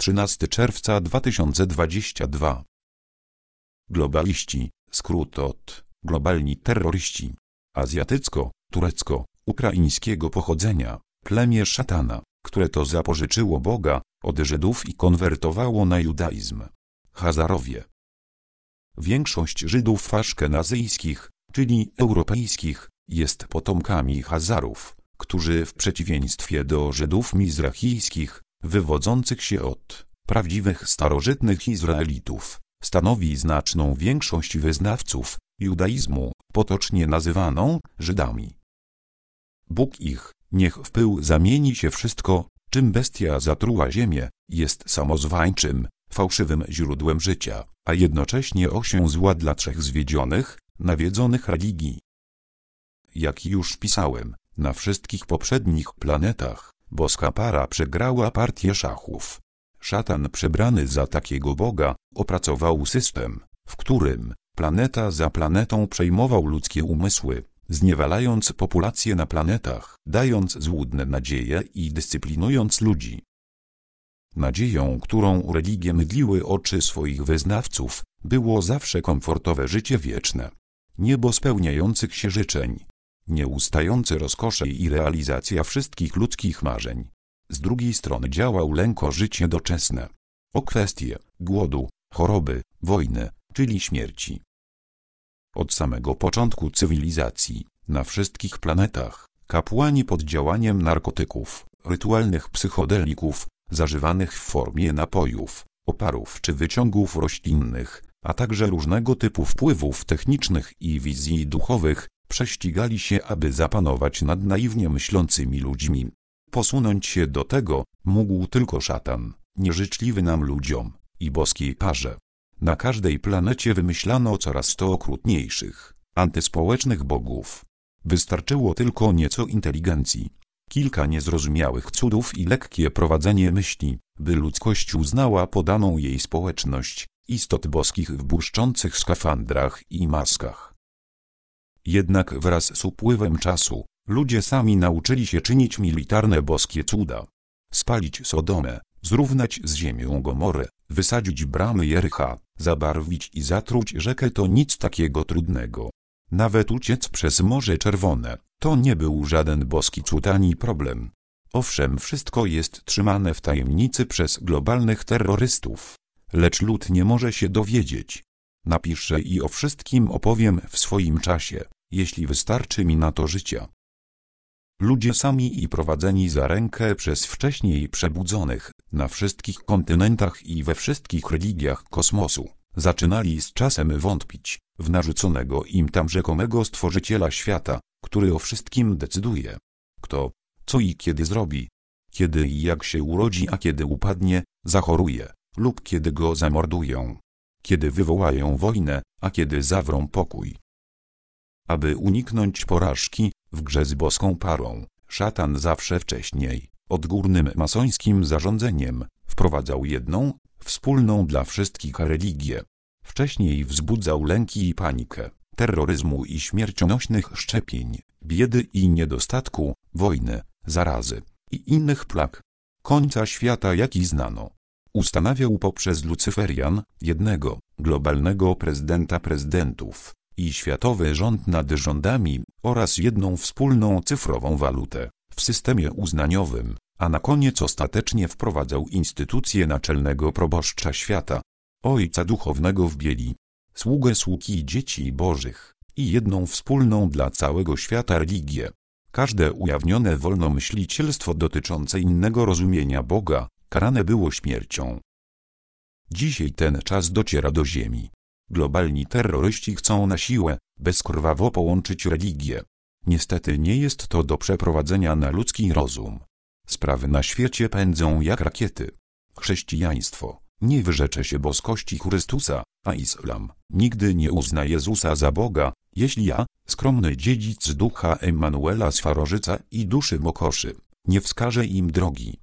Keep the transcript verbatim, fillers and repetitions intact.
trzynastego czerwca dwa tysiące dwudziestego drugiego. Globaliści, skrót od globalni terroryści. Azjatycko-turecko-ukraińskiego pochodzenia, plemię szatana, które to zapożyczyło Boga od Żydów i konwertowało na judaizm. Hazarowie. Większość Żydów aszkenazyjskich, czyli europejskich, jest potomkami Hazarów, którzy w przeciwieństwie do Żydów mizrachijskich, wywodzących się od prawdziwych starożytnych Izraelitów, stanowi znaczną większość wyznawców judaizmu, potocznie nazywaną Żydami. Bóg ich, niech w pył zamieni się wszystko, czym bestia zatruła ziemię, jest samozwańczym, fałszywym źródłem życia, a jednocześnie osią zła dla trzech zwiedzionych, nawiedzonych religii. Jak już pisałem, na wszystkich poprzednich planetach, boska para przegrała partię szachów. Szatan przebrany za takiego Boga, opracował system, w którym, planeta za planetą przejmował ludzkie umysły, zniewalając populację na planetach, dając złudne nadzieje i dyscyplinując ludzi. Nadzieją, którą religie mydliły oczy swoich wyznawców, było zawsze komfortowe życie wieczne, niebo spełniających się życzeń, nieustające rozkosze i realizacja wszystkich ludzkich marzeń. Z drugiej strony działał lęk o życie doczesne, o kwestie głodu, choroby, wojny, czyli śmierci. Od samego początku cywilizacji, na wszystkich planetach, kapłani pod działaniem narkotyków, rytualnych psychodelików, zażywanych w formie napojów, oparów czy wyciągów roślinnych, a także różnego typu wpływów technicznych i wizji duchowych, prześcigali się, aby zapanować nad naiwnie myślącymi ludźmi. Posunąć się do tego mógł tylko szatan, nieżyczliwy nam ludziom i boskiej parze. Na każdej planecie wymyślano coraz to okrutniejszych, antyspołecznych bogów. Wystarczyło tylko nieco inteligencji, kilka niezrozumiałych cudów i lekkie prowadzenie myśli, by ludzkość uznała podaną jej społeczność, istot boskich w błyszczących skafandrach i maskach. Jednak wraz z upływem czasu, ludzie sami nauczyli się czynić militarne boskie cuda. Spalić Sodomę, zrównać z ziemią Gomorę, wysadzić bramy Jericha, zabarwić i zatruć rzekę to nic takiego trudnego. Nawet uciec przez Morze Czerwone, to nie był żaden boski cud ani problem. Owszem, wszystko jest trzymane w tajemnicy przez globalnych terrorystów, lecz lud nie może się dowiedzieć. Napiszę i o wszystkim opowiem w swoim czasie, jeśli wystarczy mi na to życia. Ludzie sami i prowadzeni za rękę przez wcześniej przebudzonych, na wszystkich kontynentach i we wszystkich religiach kosmosu, zaczynali z czasem wątpić w narzuconego im tam rzekomego stworzyciela świata, który o wszystkim decyduje. Kto, co i kiedy zrobi, kiedy i jak się urodzi, a kiedy upadnie, zachoruje, lub kiedy go zamordują, kiedy wywołają wojnę, a kiedy zawrą pokój. Aby uniknąć porażki w grze z boską parą, szatan zawsze wcześniej, odgórnym masońskim zarządzeniem, wprowadzał jedną, wspólną dla wszystkich religię. Wcześniej wzbudzał lęki i panikę, terroryzmu i śmiercionośnych szczepień, biedy i niedostatku, wojny, zarazy i innych plag. Końca świata jaki znano. Ustanawiał poprzez Lucyferian, jednego, globalnego prezydenta prezydentów i światowy rząd nad rządami oraz jedną wspólną cyfrową walutę w systemie uznaniowym, a na koniec ostatecznie wprowadzał instytucję naczelnego proboszcza świata, ojca duchownego w bieli, sługę sługi dzieci bożych i jedną wspólną dla całego świata religię. Każde ujawnione wolnomyślicielstwo dotyczące innego rozumienia Boga, karane było śmiercią. Dzisiaj ten czas dociera do ziemi. Globalni terroryści chcą na siłę, bezkrwawo połączyć religię. Niestety nie jest to do przeprowadzenia na ludzki rozum. Sprawy na świecie pędzą jak rakiety. Chrześcijaństwo nie wyrzecze się boskości Chrystusa, a islam nigdy nie uzna Jezusa za Boga, jeśli ja, skromny dziedzic ducha Emanuela z Farożyca i duszy Mokoszy, nie wskażę im drogi.